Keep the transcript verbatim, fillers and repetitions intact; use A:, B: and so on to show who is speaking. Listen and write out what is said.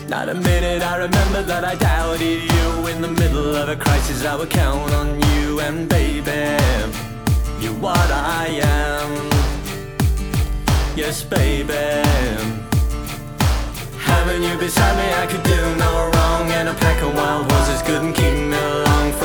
A: Not a minute I remember that I doubted you. In the middle of a crisis I would count on you. And baby, you're what I am. Yes baby, having you beside me I could do no wrong. And a pack of wild horses couldn't keep me along.